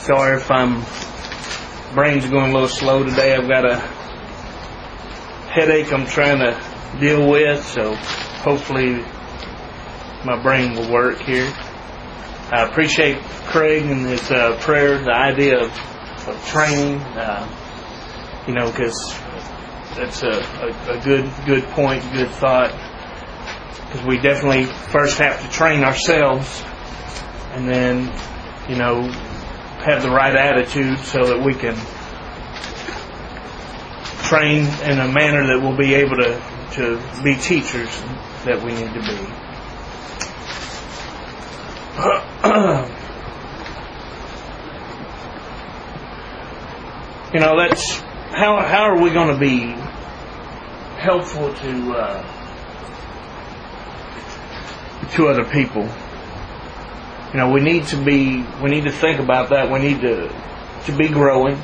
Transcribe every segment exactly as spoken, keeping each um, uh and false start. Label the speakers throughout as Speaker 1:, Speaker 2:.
Speaker 1: Sorry if I'm brain's going a little slow today. I've got a headache I'm trying to deal with, so hopefully my brain will work here. I appreciate Craig and his uh, prayer, the idea of, of training, uh, you know, because that's a, a, a good good point, good thought. Because we definitely first have to train ourselves, and then, you know, have the right attitude so that we can train in a manner that we'll be able to, to be teachers that we need to be. You know, that's how how are we going to be helpful to uh, to other people? You know, we need to be we need to think about that. We need to to be growing,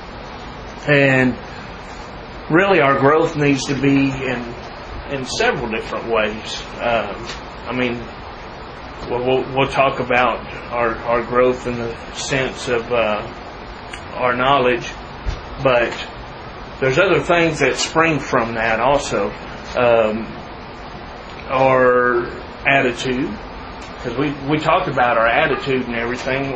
Speaker 1: and really our growth needs to be in in several different ways. Um, I mean, we'll, we'll, we'll talk about our our growth in the sense of uh, our knowledge, but there's other things that spring from that also. Um, our attitude, because we, we talked about our attitude and everything.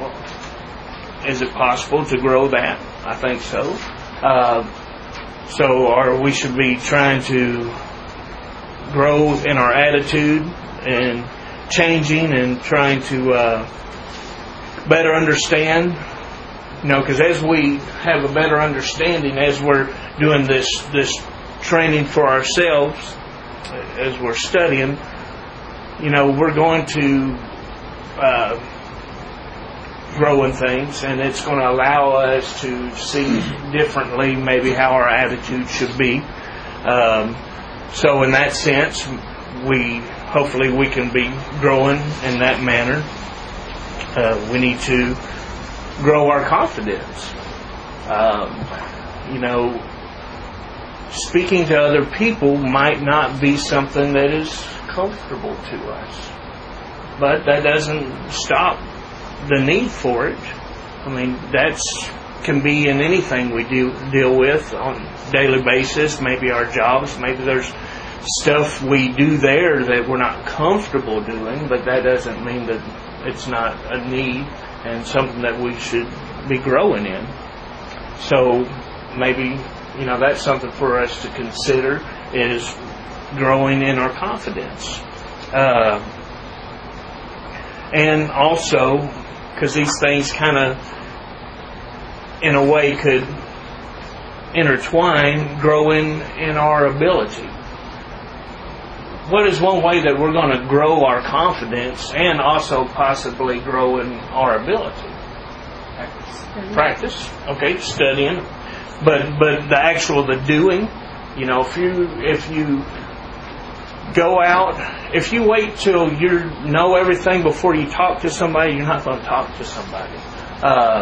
Speaker 1: Is it possible to grow that? I think so. Uh, so our, we should be trying to grow in our attitude and changing and trying to uh, better understand. You know, because as we have a better understanding, as we're doing this this training for ourselves, as we're studying, you know, we're going to uh, grow in things, and it's going to allow us to see differently maybe how our attitude should be. Um, so in that sense, we hopefully we can be growing in that manner. Uh, we need to grow our confidence. Um, you know, speaking to other people might not be something that is comfortable to us, but that doesn't stop the need for it. I mean, that's can be in anything we do deal with on a daily basis. Maybe our jobs, maybe there's stuff we do there that we're not comfortable doing, but that doesn't mean that it's not a need and something that we should be growing in. So maybe, you know, that's something for us to consider, is growing in our confidence. Uh, and also, because these things kind of, in a way, could intertwine, growing in our ability. What is one way that we're going to grow our confidence and also possibly grow in our ability? Practice. Practice. Okay, studying. But but the actual, the doing, you know, if you if you go out, if you wait till you know everything before you talk to somebody, you're not going to talk to somebody. Uh,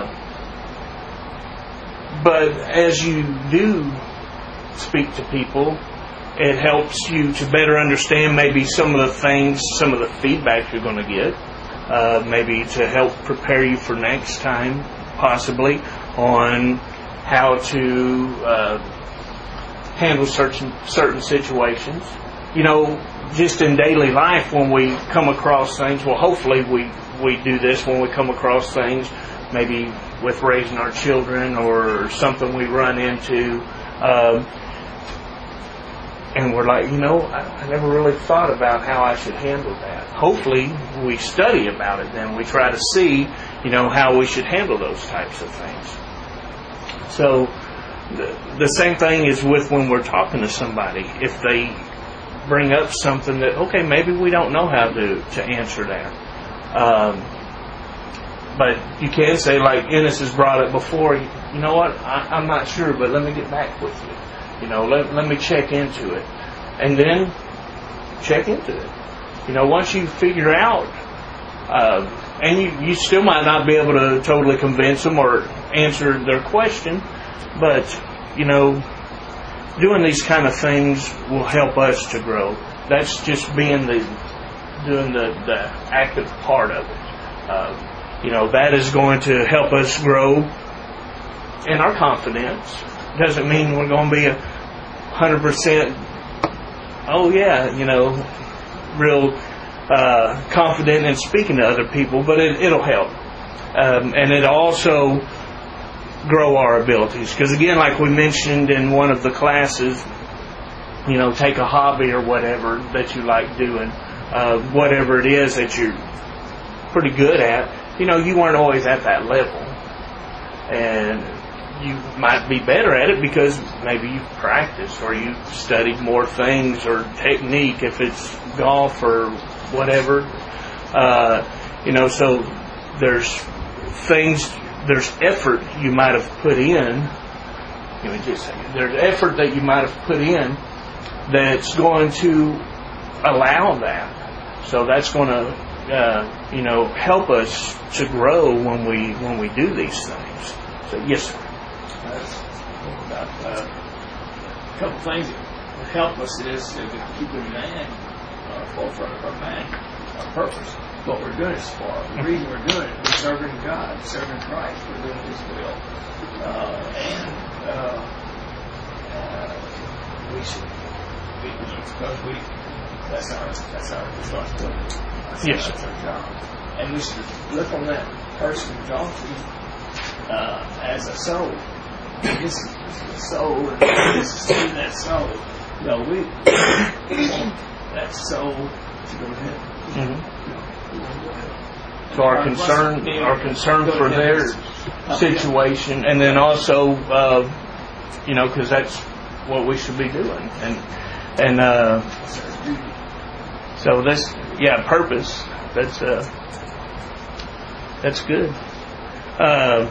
Speaker 1: but as you do speak to people, it helps you to better understand maybe some of the things, some of the feedback you're going to get, uh, maybe to help prepare you for next time, possibly, on how to uh, handle certain certain situations. You know, just in daily life when we come across things, well, hopefully we, we do this when we come across things, maybe with raising our children or something we run into, uh, and we're like, you know, I, I never really thought about how I should handle that. Hopefully we study about it, then we try to see, you know, how we should handle those types of things. So the, the same thing is with when we're talking to somebody. If they bring up something that, okay, maybe we don't know how to, to answer that. Um, but you can say, like Ennis has brought it before, you know what, I, I'm not sure, but let me get back with you. You know, let, let me check into it. And then check into it. You know, once you figure out, uh, and you, you still might not be able to totally convince them or answer their question, but, you know, doing these kind of things will help us to grow. That's just being the, doing the, the active part of it. Uh, you know, that is going to help us grow in our confidence. Doesn't mean we're going to be a hundred percent, oh yeah, you know, real uh, confident in speaking to other people, but it, it'll help. Um, and it'll also grow our abilities. Because again, like we mentioned in one of the classes, you know, take a hobby or whatever that you like doing, uh, whatever it is that you're pretty good at, you know, you weren't always at that level. And you might be better at it because maybe you've practiced or you've studied more things or technique, if it's golf or whatever. Uh, you know, so there's things, there's effort you might have put in. Give me just a second. There's effort that you might have put in that's going to allow that. So that's going to, uh, you know, help us to grow when we when we do these things. So yes, sir.
Speaker 2: About uh, a couple things that would help us is to keep in mind, uh, forefront of our mind, our purpose, what we're doing this for. The reason we're doing it, we're serving God, serving Christ, we're doing His will, uh, and uh, uh, we should be doing it because we that's our that's our responsibility. That's,
Speaker 1: yes,
Speaker 2: that's our job, and we should look on that person we're talking to uh, as a soul. This is the soul, and this is in that soul. You know, we want that soul to go ahead.
Speaker 1: Mm-hmm.
Speaker 2: You know, we want to go ahead.
Speaker 1: So our concern, our concern for their situation, and then also, uh, you know, because that's what we should be doing, and and uh, so this, yeah, purpose. That's uh, that's good. Uh,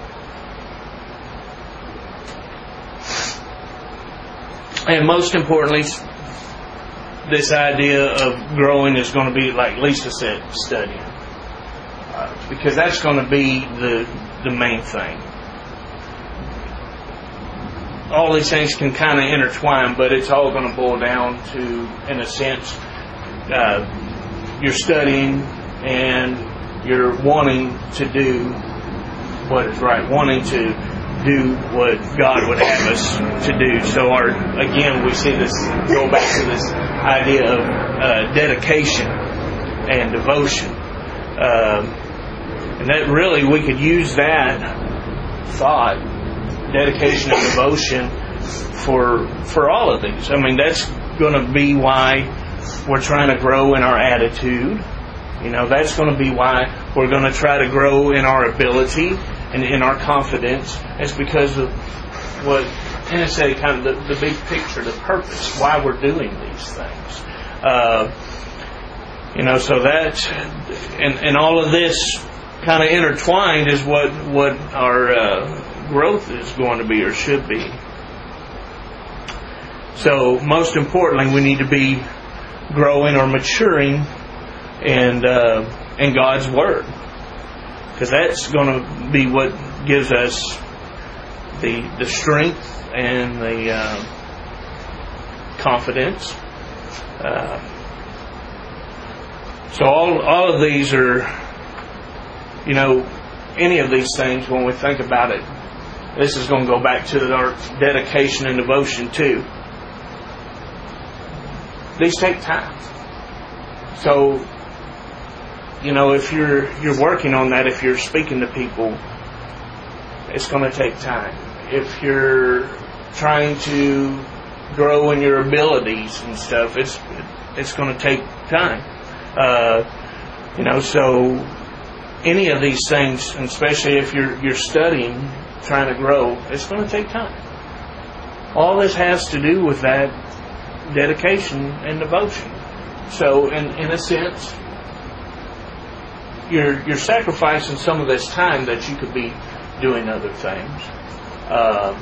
Speaker 1: And most importantly, this idea of growing is going to be, like Lisa said, studying. Uh, because that's going to be the the main thing. All these things can kind of intertwine, but it's all going to boil down to, in a sense, uh, you're studying and you're wanting to do what is right, wanting to do what God would have us to do. So our, again, we see this, go back to this idea of uh, dedication and devotion. Um, and that really, we could use that thought, dedication and devotion, for for all of these. I mean, that's going to be why we're trying to grow in our attitude. You know, that's going to be why we're going to try to grow in our ability and in our confidence. It's because of what Anna said, kind of the, the big picture, the purpose, why we're doing these things. Uh, you know, so that, and, and all of this kind of intertwined is what, what our uh, growth is going to be or should be. So most importantly, we need to be growing or maturing in, uh, in God's Word. Because that's going to be what gives us the the strength and the uh, confidence. Uh, so all all of these are, you know, any of these things, when we think about it, this is going to go back to our dedication and devotion too. These take time. So, you know, if you're you're working on that, if you're speaking to people, it's going to take time. If you're trying to grow in your abilities and stuff, it's it's going to take time. Uh, you know, so any of these things, and especially if you're you're studying, trying to grow, it's going to take time. All this has to do with that dedication and devotion. So, in in a sense, you're you're sacrificing some of this time that you could be doing other things. Uh,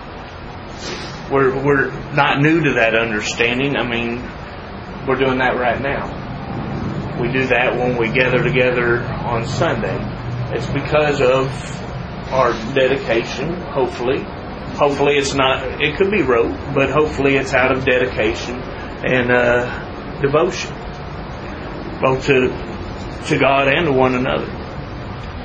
Speaker 1: we're we're not new to that understanding. I mean, we're doing that right now. We do that when we gather together on Sunday. It's because of our dedication, hopefully. Hopefully it's not, it could be rote, but hopefully it's out of dedication and uh, devotion, both to to God and to one another.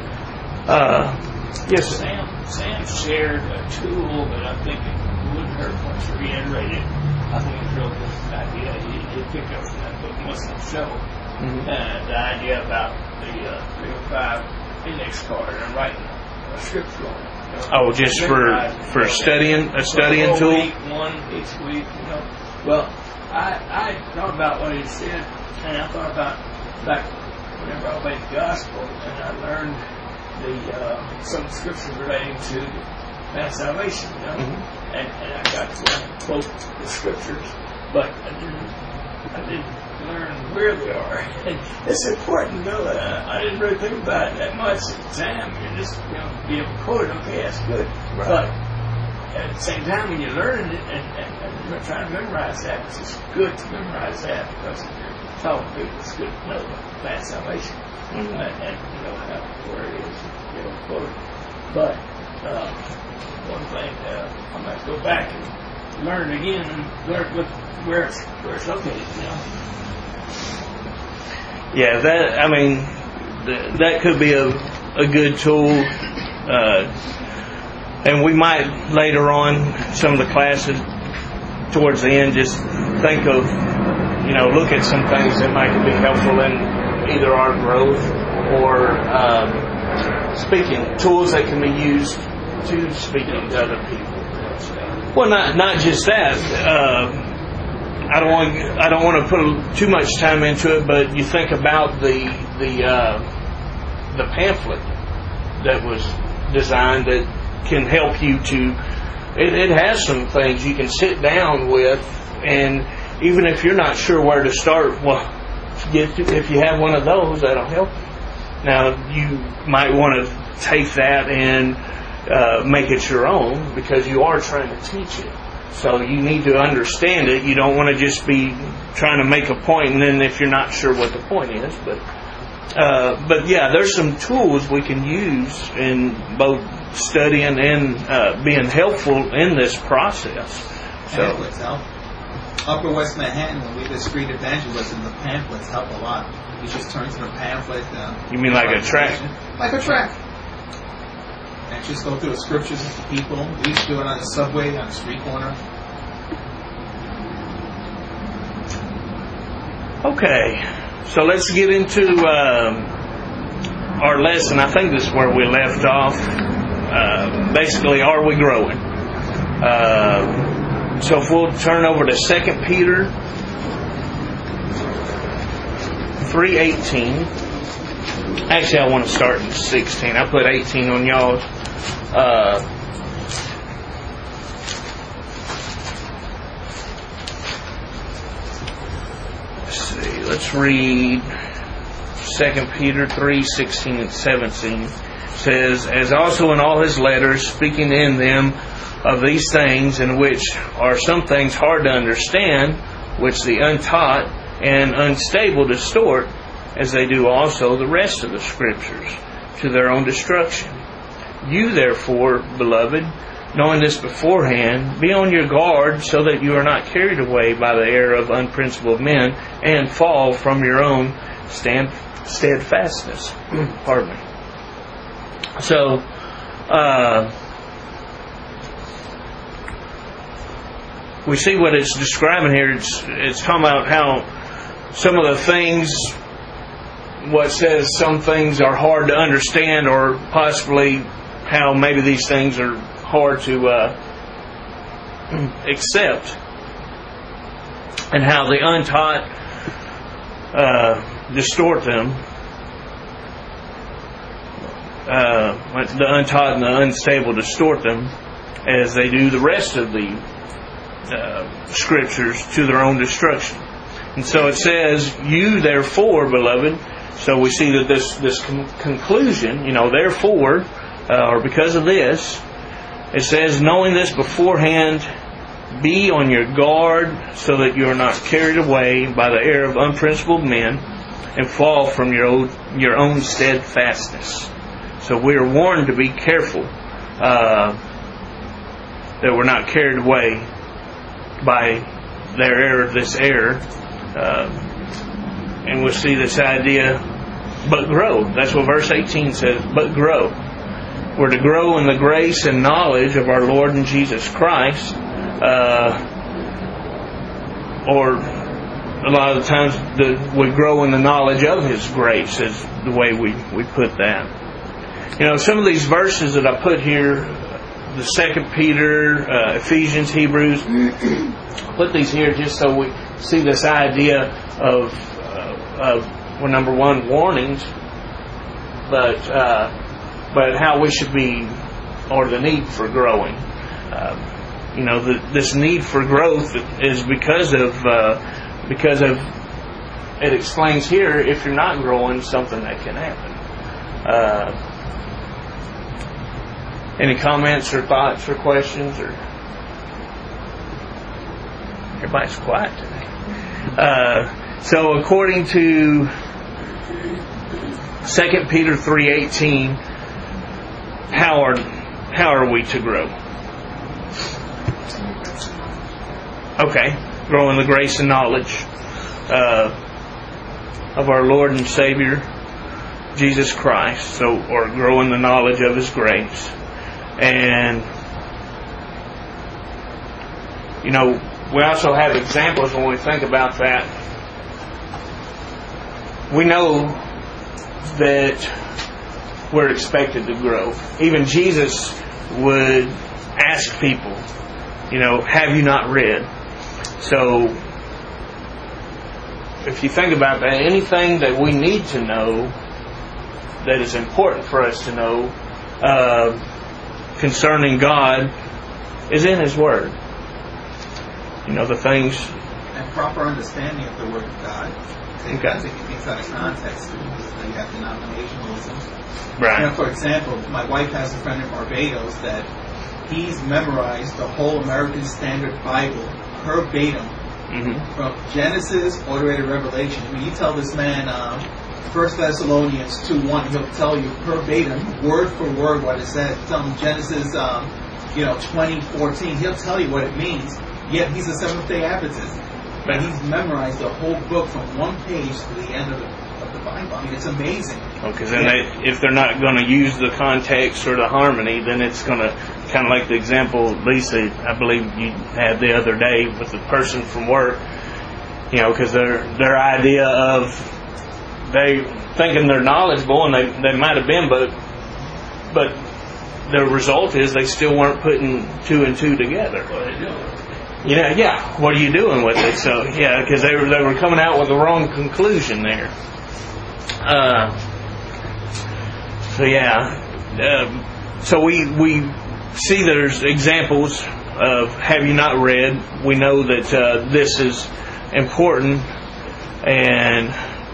Speaker 1: Uh, yes.
Speaker 2: Sam, Sam shared a tool that I think it wouldn't hurt much to reiterate it. I think it's a real good idea. He, he picked up from that book, Muslim Show, mm-hmm. uh, the idea about the uh, three oh five index card and writing a scripture on it. You know,
Speaker 1: oh, just for for you know, studying a studying tool.
Speaker 2: Week, one each week, you know. Well, I I thought about what he said, and I thought about back whenever I obeyed the gospel, and I learned the uh, some scriptures relating to man's salvation, you know, mm-hmm. and, and I got to quote the scriptures, but I didn't I didn't learn where they are. And it's important to know that. I, I didn't really think about it that much at the time. You just, you know, be able to quote it, okay, that's good. Right. But at the same time, when you're learning it and, and, and you're trying to memorize that, it's just good to memorize that because if you're telling people, it's good to know about man's salvation mm-hmm. and, and you know how, where it is, you know, quote it. But uh, one thing, uh, I'm going to go back and learn again and learn with where it's, where it's located, you know.
Speaker 1: Yeah, that, I mean, th- that could be a, a good tool. Uh, and we might later on, some of the classes towards the end, just think of, you know, look at some things that might be helpful in either our growth or um, speaking, tools that can be used to speak to other people. Well, not not just that. Uh, I don't want I don't want to put too much time into it, but you think about the the uh, the pamphlet that was designed that can help you to. It, it has some things you can sit down with, and even if you're not sure where to start, well, get if you have one of those, that'll help you. Now you might want to take that and uh, make it your own because you are trying to teach it. So you need to understand it. You don't want to just be trying to make a point, and then if you're not sure what the point is. But uh, but yeah, there's some tools we can use in both studying and uh, being helpful in this process. So
Speaker 3: pamphlets help. Upper West Manhattan, when we did street evangelism, the pamphlets help a lot. You just turn to the pamphlet. Uh,
Speaker 1: you mean like a tract?
Speaker 3: Like a tract. And just go through the scriptures to people. We used to do it on the subway, on the street corner.
Speaker 1: Okay, so let's get into um, our lesson. I think this is where we left off. Uh, basically, are we growing? Uh, so if we'll turn over to Second Peter three eighteen. Actually, I want to start in sixteen. I put eighteen on y'all's. Uh, let's see. Let's read Second Peter three sixteen and seventeen. It says, "As also in all his letters, speaking in them of these things, in which are some things hard to understand, which the untaught and unstable distort, as they do also the rest of the Scriptures, to their own destruction. You therefore, beloved, knowing this beforehand, be on your guard, so that you are not carried away by the error of unprincipled men, and fall from your own stand, steadfastness." Pardon me. So, uh, we see what it's describing here. It's, it's talking about how some of the things, what says some things are hard to understand, or possibly how maybe these things are hard to uh, accept, and how the untaught uh, distort them. Uh, the untaught and the unstable distort them, as they do the rest of the uh, Scriptures, to their own destruction. And so it says, "You therefore, beloved." So we see that this this con- conclusion, you know, therefore, uh, or because of this, it says, "Knowing this beforehand, be on your guard, so that you are not carried away by the error of unprincipled men, and fall from your own, your own steadfastness." So we are warned to be careful uh, that we're not carried away by their error, this error. Uh, and we'll see this idea, but grow. That's what verse eighteen says, but grow. we're to grow in the grace and knowledge of our Lord and Jesus Christ. Uh, or a lot of the times the, we grow in the knowledge of His grace is the way we, we put that. You know, some of these verses that I put here, the Second Peter, uh, Ephesians, Hebrews, I put these here just so we see this idea of, uh, of well, number one, warnings, but uh, but how we should be, or the need for growing. Uh, you know, the, this need for growth is because of uh, because of it explains here. If you're not growing, something that can happen. Uh, any comments or thoughts or questions? Or everybody's quiet today. Uh, so, according to Second Peter three eighteen, how are how are we to grow? Okay, grow in the grace and knowledge uh, of our Lord and Savior Jesus Christ. So, or grow in the knowledge of His grace, and you know, we also have examples when we think about that. We know that we're expected to grow. Even Jesus would ask people, you know, have you not read? So, if you think about that, anything that we need to know that is important for us to know uh, concerning God is in His Word. You know, the things...
Speaker 3: And proper understanding of the Word of God. They
Speaker 1: Okay.
Speaker 3: taking things out of context. You have denominationalism.
Speaker 1: Right.
Speaker 3: You know, for example, my wife has a friend in Barbados that he's memorized the whole American Standard Bible verbatim,
Speaker 1: Mm-hmm.
Speaker 3: from Genesis all the way to Revelation. When you tell this man um, First Thessalonians two one, he'll tell you verbatim, word for word, what it says. Tell him Genesis, um, you know, twenty fourteen. He'll tell you what it means. Yet he's a Seventh Day Adventist, but he's memorized the whole book from one page to the end of the of the Bible. I mean, it's amazing.
Speaker 1: Because then they, if they're not going to use the context or the harmony, then it's going to, kind of like the example Lisa, I believe you had the other day with the person from work, you know, because their their idea of they thinking they're knowledgeable, and they, they might have been, but but the result is they still weren't putting two and two together.
Speaker 2: What are they doing?
Speaker 1: Yeah, yeah. What are you doing with it? So yeah, because they were they were coming out with the wrong conclusion there. Uh, so yeah, um, so we we see there's examples of have you not read? We know that uh, this is important, and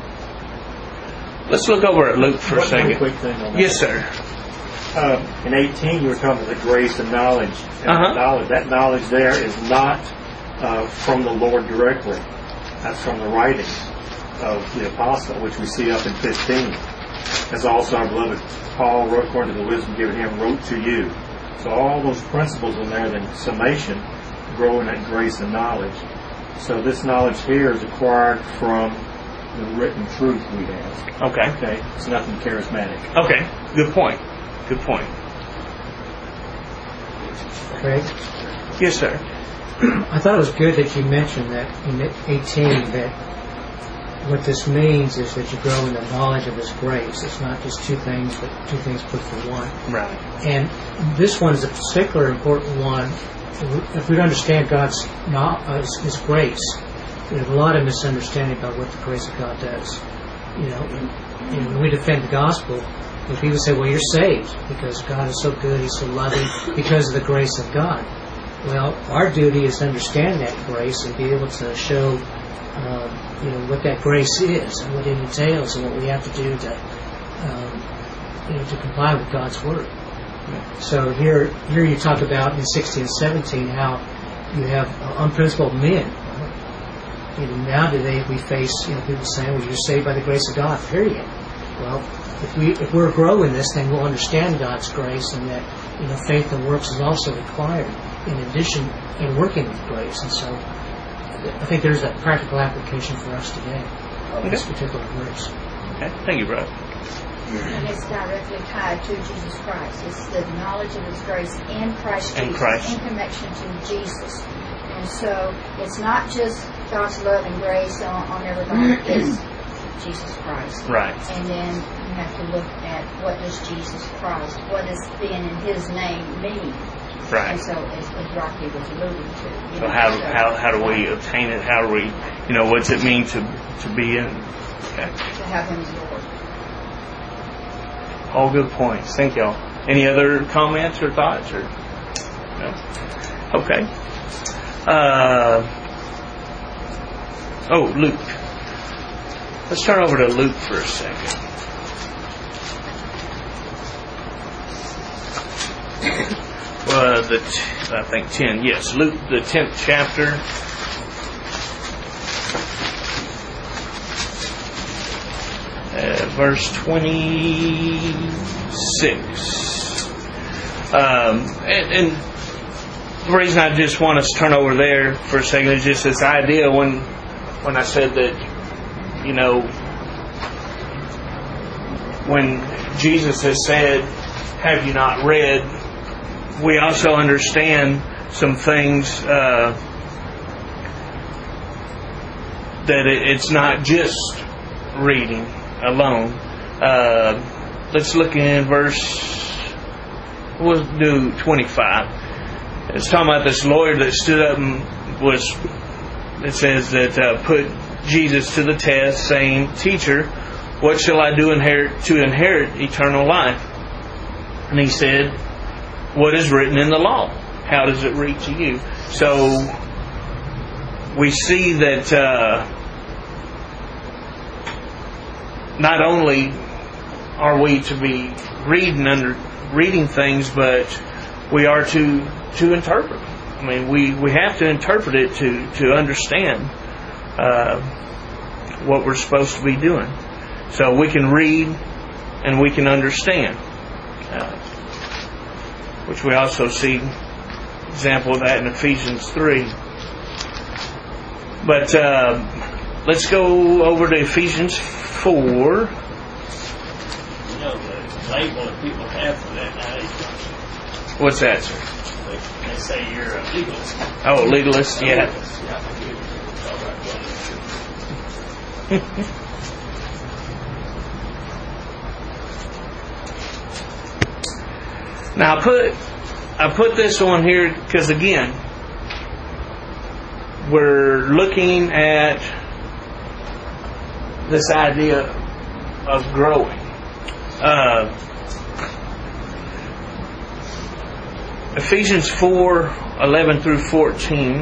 Speaker 1: let's look over at Luke for a
Speaker 4: One
Speaker 1: second.
Speaker 4: quick thing on that.
Speaker 1: Yes, sir.
Speaker 4: Uh, in eighteen, you were talking about the grace and knowledge. And
Speaker 1: Uh-huh.
Speaker 4: knowledge. That knowledge there is not uh, from the Lord directly. That's from the writings of the apostle, which we see up in fifteen. As also our beloved Paul wrote according to the wisdom given him, wrote to you. So all those principles in there, then summation, grow in that grace and knowledge. So this knowledge here is acquired from the written truth we have.
Speaker 1: Okay.
Speaker 4: Okay? It's nothing charismatic.
Speaker 1: Okay. Good point. Good point.
Speaker 5: Craig,
Speaker 1: Yes, sir.
Speaker 5: I thought it was good that you mentioned that in eighteen that what this means is that you grow in the knowledge of His grace. It's not just two things, but two things put for one.
Speaker 1: Right.
Speaker 5: And this one is a particular important one. If we understand God's not, uh, His grace, there's a lot of misunderstanding about what the grace of God does. You know, and, and when we defend the gospel, when people say, "Well, you're saved because God is so good, He's so loving, because of the grace of God." Well, our duty is to understand that grace and be able to show, um, you know, what that grace is and what it entails and what we have to do to, um, you know, to comply with God's word. So here, here you talk about in sixteen and seventeen how you have uh, unprincipled men. You know, now today we face, you know, people saying, "Well, you're saved by the grace of God." Period. Well, if we if we're growing this, then we'll understand God's grace and that, you know, faith and works is also required in addition in working with grace. And so, I think there's that practical application for us today of this particular verse.
Speaker 1: Okay. Thank you, brother.
Speaker 6: And it's directly tied to Jesus Christ. It's the knowledge of His grace in Christ Jesus,
Speaker 1: In Christ.
Speaker 6: in connection to Jesus. And so it's not just God's love and grace on, on everybody, it's Jesus Christ.
Speaker 1: Right.
Speaker 6: And then you have to look at what does Jesus Christ, what does being in His name mean?
Speaker 1: Right.
Speaker 6: And so, as, as Rocky was alluding to.
Speaker 1: So how how how do we obtain it? How do we, you know, what's it mean to to be in? Okay.
Speaker 6: To have Him as Lord.
Speaker 1: All good points. Thank y'all. Any other comments or thoughts or no? Okay. Uh, oh, Luke. Let's turn over to Luke for a second. Uh, the t- I think ten. Yes, Luke, the tenth chapter. Uh, verse twenty-six. Um, and, and the reason I just want us to turn over there for a second is just this idea when when I said that, you know, when Jesus has said, "Have you not read?" we also understand some things uh, that it, it's not just reading alone. Uh, let's look in verse, we'll do twenty-five. It's talking about this lawyer that stood up and was, it says that uh, put Jesus to the test, saying, "Teacher, what shall I do inherit to inherit eternal life?" And he said, "What is written in the law? How does it read to you?" So we see that uh, not only are we to be reading under reading things, but we are to to interpret. I mean, we, we have to interpret it to to understand uh, what we're supposed to be doing. So we can read and we can understand. Uh, which we also see example of that in Ephesians three. But uh, let's go over to Ephesians four.
Speaker 2: You know, the label that people have for that nowadays.
Speaker 1: What's that, sir?
Speaker 2: They, they say you're a legalist.
Speaker 1: Oh, legalist, yeah.
Speaker 2: Legalist, yeah.
Speaker 1: Now I put I put this on here because again we're looking at this idea of growing. Uh, Ephesians four eleven through fourteen.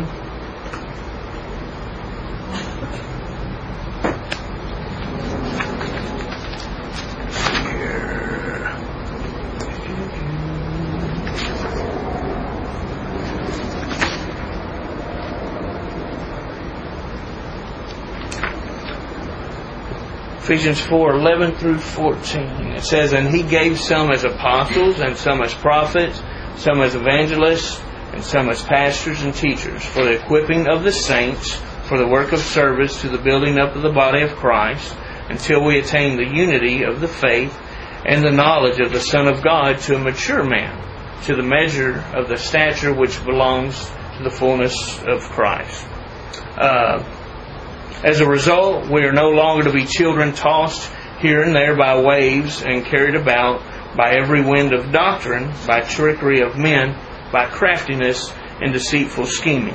Speaker 1: Ephesians four eleven through fourteen. It says, "And He gave some as apostles, and some as prophets, some as evangelists, and some as pastors and teachers, for the equipping of the saints, for the work of service, to the building up of the body of Christ, until we attain the unity of the faith and the knowledge of the Son of God, to a mature man, to the measure of the stature which belongs to the fullness of Christ." Uh, As a result, we are no longer to be children tossed here and there by waves and carried about by every wind of doctrine, by trickery of men, by craftiness and deceitful scheming.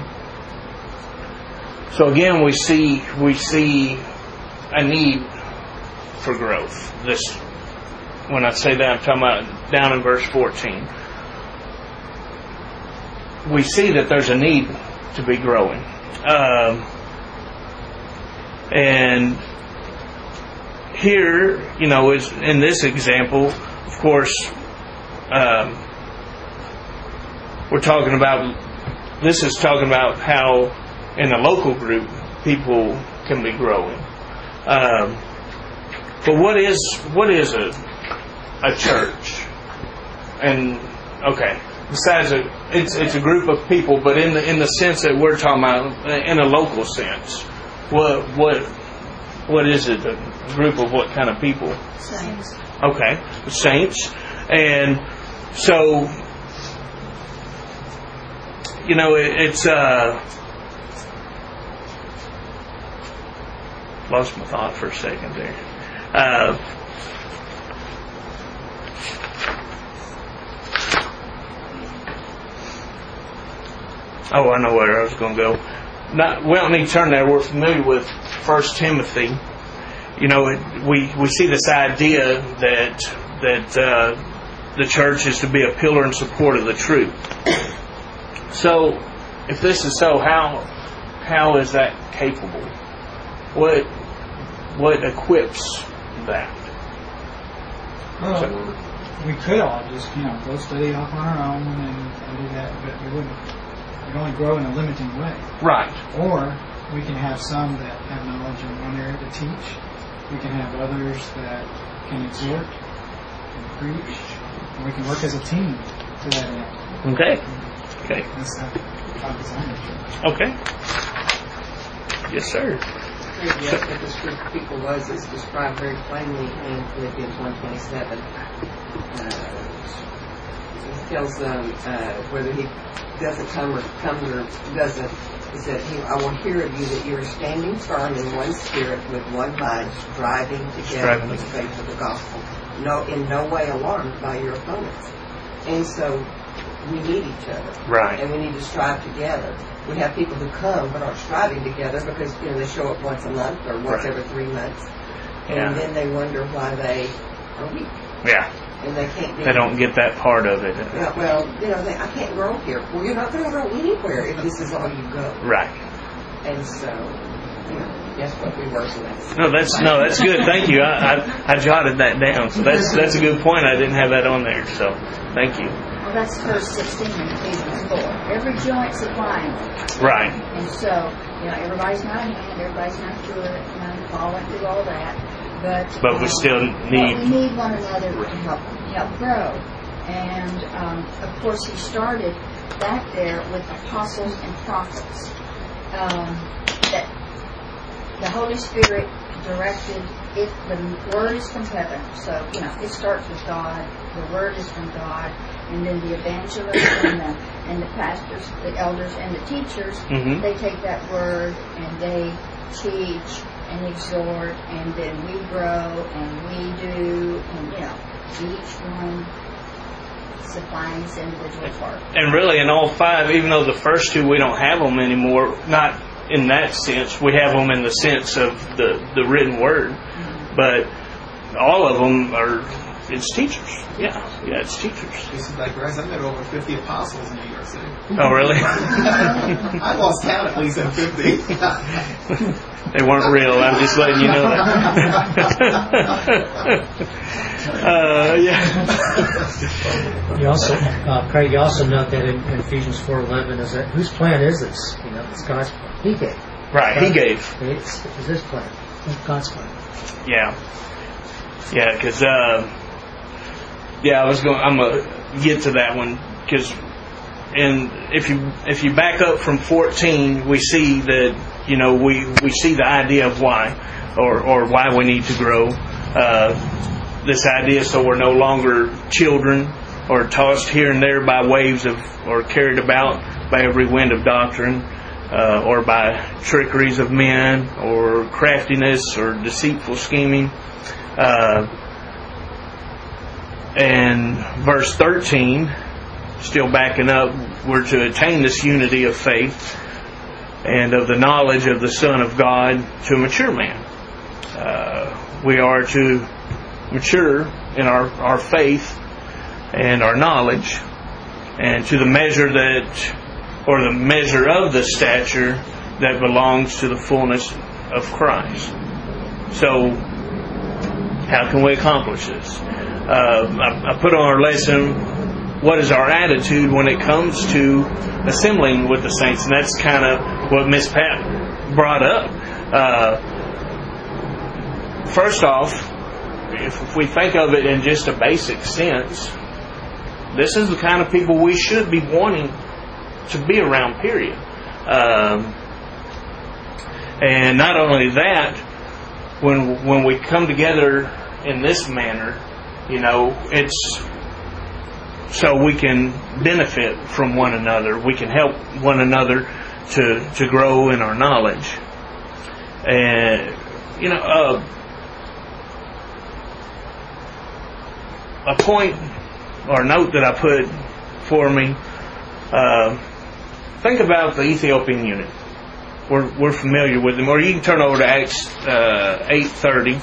Speaker 1: So again, we see we see a need for growth. This, when I say that, I'm talking about down in verse fourteen. We see that there's a need to be growing. Um, And here, you know, is in this example, of course, um, we're talking about, this is talking about how in a local group people can be growing. Um, but what is what is a a church? And okay, besides a, it's it's a group of people, but in the in the sense that we're talking about, in a local sense. What what what is it? A group of what kind of people?
Speaker 6: Saints.
Speaker 1: Okay, saints. And so, you know, it, it's, uh, lost my thought for a second there. Uh, oh, I know where I was going to go. Not, we don't need to turn there. We're familiar with First Timothy. You know, it, we we see this idea that that uh, the church is to be a pillar and support of the truth. So, if this is so, how how is that capable? What what equips that?
Speaker 7: Well, so, we could all just, you know, go study off on our own and, and do that, but we wouldn't. We'd only grow in a limiting way.
Speaker 1: Right.
Speaker 7: Or we can have some that have knowledge in one area to teach. We can have others that can exhort and preach. And we can work as a team to that end.
Speaker 1: Okay. Okay.
Speaker 7: That's how God designed it.
Speaker 1: Okay. Yes, sir.
Speaker 8: Yes, what this group of people was is described very plainly in Philippians one twenty-seven. Uh, he tells them uh, whether he doesn't come or comes or doesn't. He said, he, I will hear of you that you are standing firm in one spirit with one mind, striving together
Speaker 1: Striving
Speaker 8: for the faith of the gospel. No, in no way alarmed by your opponents. And so we need each other.
Speaker 1: Right.
Speaker 8: And we need to strive together. We have people who come but aren't striving together because, you know, they show up once a month or once
Speaker 1: Right.
Speaker 8: every three months. And
Speaker 1: Yeah.
Speaker 8: then they wonder why they are weak.
Speaker 1: Yeah.
Speaker 8: And they can't be.
Speaker 1: They don't get that part of it.
Speaker 8: Yeah, well, you know, they, I can't grow here. Well, you're not going to grow anywhere if this is all you go.
Speaker 1: Right.
Speaker 8: And so, you know, that's what we work with.
Speaker 1: No, that's no, that's good. Thank you. I, I I jotted that down. So that's that's a good point. I didn't have that on there. So thank you.
Speaker 6: Well, that's verse sixteen in Ephesians four. Every joint supplying.
Speaker 1: Right.
Speaker 6: And so, you know, everybody's not a hand, everybody's not good. You know, Paul went through all that. But,
Speaker 1: But we
Speaker 6: um,
Speaker 1: still
Speaker 6: but
Speaker 1: need.
Speaker 6: we need one another to help help grow. And um, of course, he started back there with apostles and prophets. Um, that the Holy Spirit directed. If the word is from heaven, so you know it starts with God. The word is from God, and then the evangelists and the and the pastors, the elders, and the teachers,
Speaker 1: Mm-hmm.
Speaker 6: they take that word and they teach and exhort, and then we grow and we do, and you know, each one supplying its individual part.
Speaker 1: And really, in all five, even though the first two we don't have them anymore, not in that sense, we have them in the sense of the the written word, mm-hmm. but all of them are it's teachers. Yeah, yeah, it's teachers.
Speaker 3: This is like, guys, I've met over fifty apostles in New York City.
Speaker 1: Oh, really?
Speaker 3: I lost count at least at fifty.
Speaker 1: They weren't real. I'm just letting you know that. uh, yeah.
Speaker 5: You also, uh, Craig, you also note that in, in Ephesians four eleven is that whose plan is this? You know, it's God's plan. He gave.
Speaker 1: Right. He gave.
Speaker 5: It's, it's His plan. It's God's plan.
Speaker 1: Yeah. Yeah. Because uh, yeah, I was going. I'm gonna get to that one because, and if you if you back up from fourteen, we see that. You know, we, we see the idea of why, or, or why we need to grow. Uh, this idea so we're no longer children or tossed here and there by waves of, or carried about by every wind of doctrine, uh, or by trickeries of men, or craftiness, or deceitful scheming. Uh, and verse thirteen, still backing up, we're to attain this unity of faith and of the knowledge of the Son of God to a mature man. Uh, we are to mature in our, our faith and our knowledge, and to the measure that, or the measure of the stature that belongs to the fullness of Christ. So, how can we accomplish this? Uh, I, I put on our lesson, what is our attitude when it comes to assembling with the saints? And that's kind of what Miss Pat brought up. Uh, first off, if we think of it in just a basic sense, this is the kind of people we should be wanting to be around, period. Um, and not only that, when when we come together in this manner, You know, it's so we can benefit from one another. We can help one another to to grow in our knowledge. And you know, uh, a point or note that I put for me. Uh, think about the Ethiopian eunuch. We're we're familiar with him. Or you can turn over to Acts uh, eight thirty.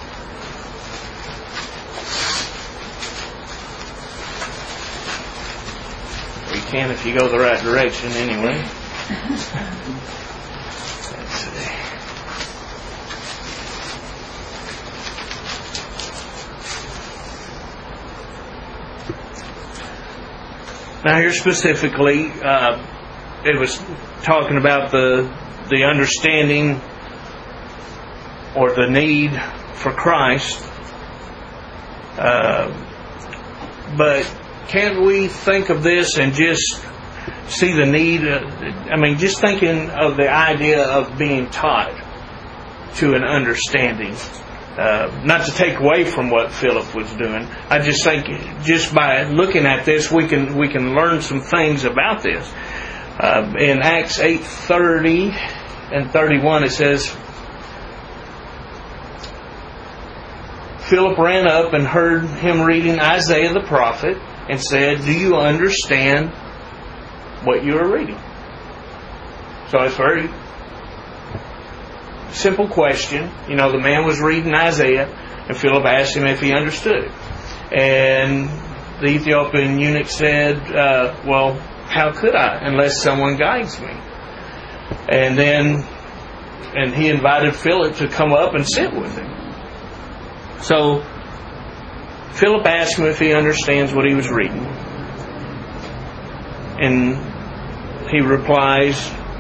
Speaker 1: Or you can if you go the right direction anyway. Let's see. Now here specifically, uh, it was talking about the the understanding or the need for Christ. Uh, but can't we think of this and just see the need? Uh, I mean, just thinking of the idea of being taught to an understanding. Uh, not to take away from what Philip was doing. I just think just by looking at this, we can we can learn some things about this. Uh, in Acts eight thirty and thirty-one, it says, Philip ran up and heard him reading Isaiah the prophet and said, "Do you understand what you are reading?" So it's very simple question. You know, the man was reading Isaiah, and Philip asked him if he understood it. And the Ethiopian eunuch said, uh, well, how could I unless someone guides me? And then, and he invited Philip to come up and sit with him. So, Philip asked him if he understands what he was reading. And he replies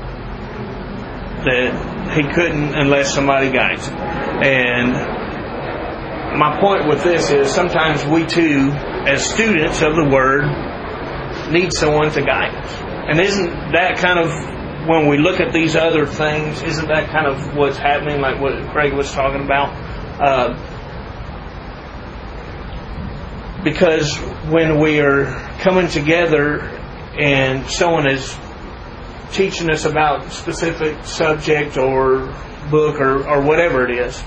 Speaker 1: that he couldn't unless somebody guides him. And my point with this is sometimes we too, as students of the Word, need someone to guide us. And isn't that kind of, when we look at these other things, isn't that kind of what's happening, like what Craig was talking about? Uh, because when we are coming together and someone is teaching us about a specific subject or book or, or whatever it is,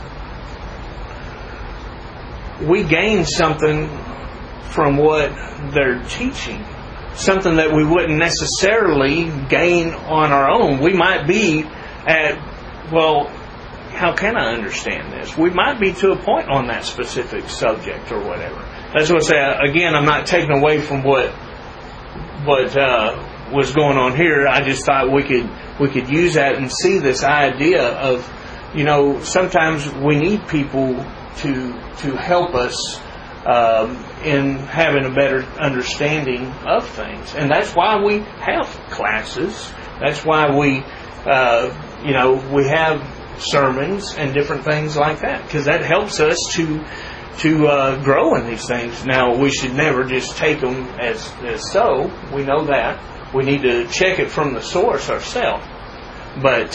Speaker 1: we gain something from what they're teaching. Something that we wouldn't necessarily gain on our own. We might be at, well, how can I understand this? We might be to a point on that specific subject or whatever. That's what I say. Again, I'm not taking away from what what uh, was going on here. I just thought we could we could use that and see this idea of, you know, sometimes we need people to to help us um, in having a better understanding of things, and that's why we have classes. That's why we, uh, you know, we have sermons and different things like that, because that helps us to to uh, grow in these things. Now, we should never just take them as as so. We know that. We need to check it from the source ourselves. But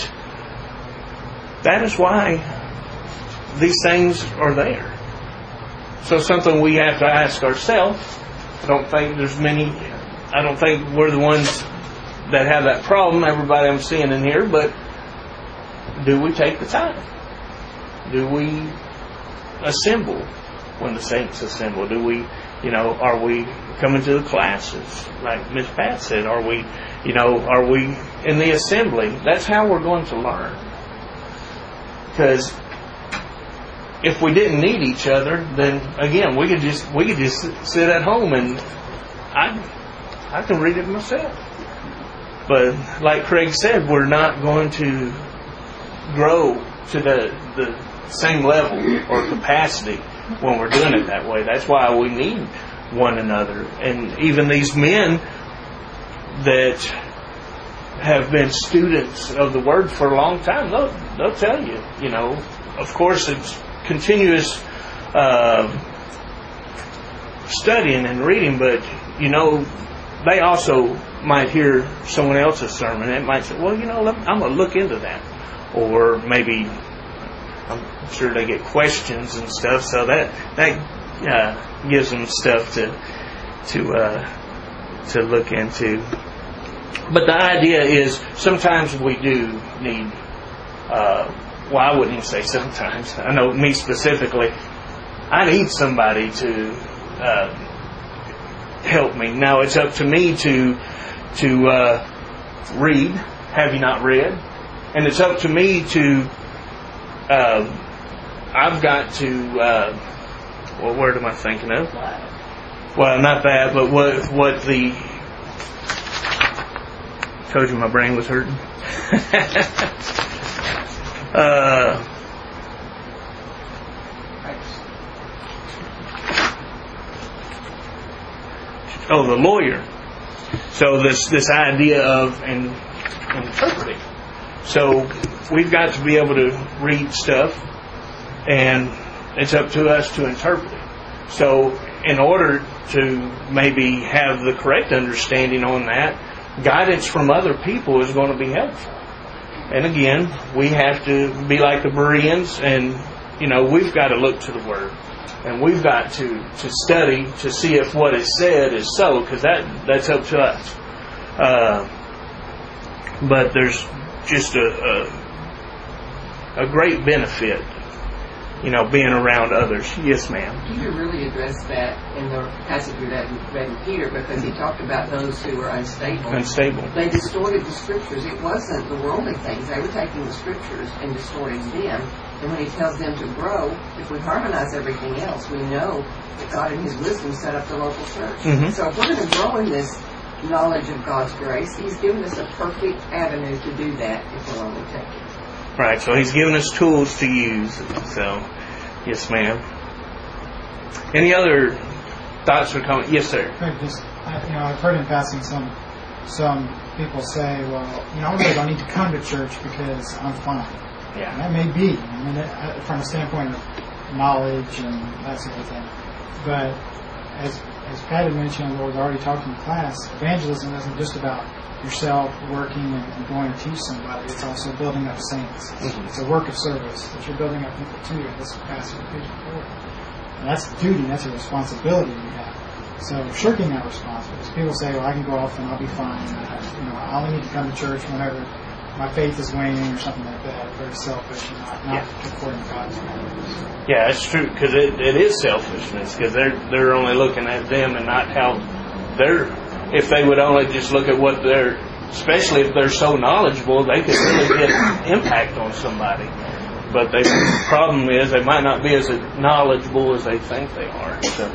Speaker 1: that is why these things are there. So something we have to ask ourselves. I don't think there's many, I don't think we're the ones that have that problem, everybody I'm seeing in here, but do we take the time? Do we assemble when the saints assemble? Do we, you know, are we coming to the classes? Like Miss Pat said, are we, you know, are we in the assembly? That's how we're going to learn. Because if we didn't need each other, then again, we could just we could just sit at home and I I can read it myself. But like Craig said, we're not going to grow to the the same level or capacity when we're doing it that way. That's why we need one another. And even these men that have been students of the Word for a long time, they'll, they'll tell you, you know, of course it's continuous uh, studying and reading, but, you know, they also might hear someone else's sermon and might say, well, you know, I'm going to look into that. Or maybe, I'm sure they get questions and stuff, so that that uh, gives them stuff to to uh, to look into. But the idea is sometimes we do need. Uh, well, I wouldn't even say sometimes. I know me specifically. I need somebody to uh, help me. Now it's up to me to to uh, read. Have you not read? And it's up to me to. Uh, I've got to. Uh, what word am I thinking of? Well, not that, but what what the. Told you my brain was hurting. uh, oh, the lawyer. So this this idea of in, interpreting. So we've got to be able to read stuff, and it's up to us to interpret it. So in order to maybe have the correct understanding on that, guidance from other people is going to be helpful. And again, we have to be like the Bereans, and you know, we've got to look to the Word, and we've got to, to study to see if what is said is so, because that that's up to us. Uh, but there's just a, a a great benefit, you know, being around others. Yes, ma'am.
Speaker 8: Peter really addressed that in the passage we read in Peter, because he talked about those who were unstable.
Speaker 1: Unstable.
Speaker 8: They distorted the Scriptures. It wasn't the worldly things. They were taking the Scriptures and distorting them. And when he tells them to grow, if we harmonize everything else, we know that God in His wisdom set up the local church. Mm-hmm. So if we're going to grow in this knowledge of God's grace, He's given us a perfect avenue to do that if we'll only take it.
Speaker 1: Right, so He's given us tools to use. So, yes, ma'am. Any other thoughts or comments? Yes, sir.
Speaker 7: Just, I, you know, I've heard in passing some some people say, well, you know, I really don't need to come to church because I'm fine.
Speaker 1: Yeah.
Speaker 7: And that may be, I mean, that, from a standpoint of knowledge and that sort of thing. But as as Pat had mentioned, what was already talked in class, evangelism isn't just about yourself working and, and going to teach somebody. It's also building up saints. Mm-hmm. It's a work of service that you're building up people too. This passage page four. And that's a duty. That's a responsibility you have. So shirking that responsibility. People say, "Well, I can go off and I'll be fine. I, you know, I only need to come to church whenever my faith is waning," or something like that. Very selfish and not, not yeah. according to God's standards.
Speaker 1: Yeah, it's true, because it, it is selfishness, because they're they're only looking at them and not how they're. If they would only just look at what they're, especially if they're so knowledgeable, they could really get impact on somebody. But the problem is they might not be as knowledgeable as they think they are. So.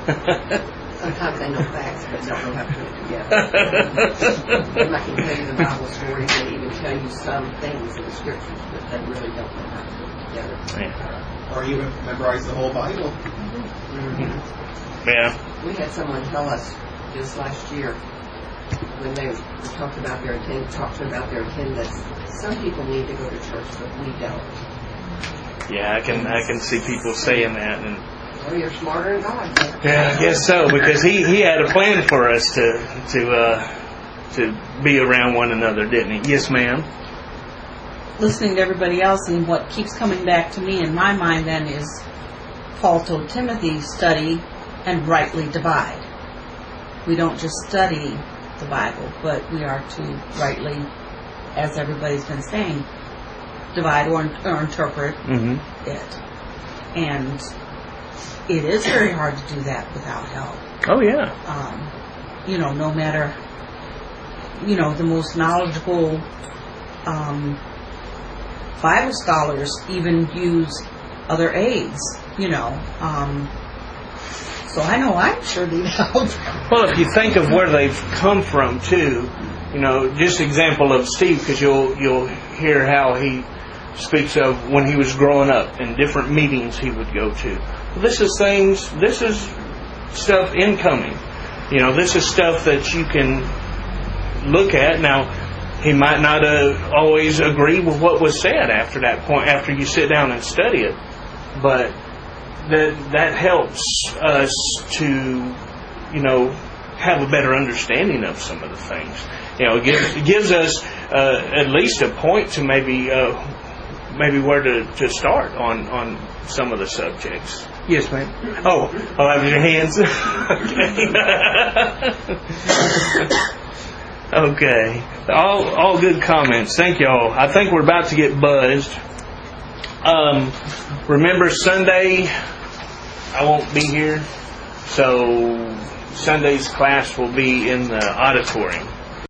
Speaker 8: Sometimes they know facts, but don't know how to put it together. And I can tell you the Bible stories and even tell you some things in the Scriptures, but they really don't know how to put it together.
Speaker 1: Yeah.
Speaker 3: Or even memorize the whole Bible.
Speaker 8: Mm-hmm.
Speaker 1: Yeah.
Speaker 8: We had someone tell us this last year when they talked about their attend- talked about their attendance. Some people need to go to church, but we don't.
Speaker 1: Yeah, I can I can see people saying that, and
Speaker 8: well, you're smarter than God.
Speaker 1: yeah, I guess so, because he, he had a plan for us to to uh, to be around one another, didn't he? Yes, ma'am.
Speaker 9: Listening to everybody else, and what keeps coming back to me in my mind then is Paul told Timothy, study and rightly divide. We don't just study the Bible, but we are to rightly, as everybody's been saying, divide or, or interpret mm-hmm. it. And it is very hard to do that without help.
Speaker 1: Oh, yeah.
Speaker 9: Um, you know, no matter, you know, the most knowledgeable um, Bible scholars even use other aids, you know. Um, so I know I'm sure need help.
Speaker 1: Well, if you think of where they've come from, too, you know, just example of Steve, because you'll, you'll hear how he speaks of when he was growing up and different meetings he would go to. This is things, this is stuff incoming. You know, this is stuff that you can look at. Now, he might not uh, always agree with what was said after that point, after you sit down and study it. But that that helps us to, you know, have a better understanding of some of the things. You know, it gives, it gives us uh, at least a point to maybe uh, maybe where to, to start on, on some of the subjects. Yes, ma'am. Oh, oh, I have your hands. Okay. Okay. All all good comments. Thank y'all. I think we're about to get buzzed. Um, remember Sunday, I won't be here, so Sunday's class will be in the auditorium.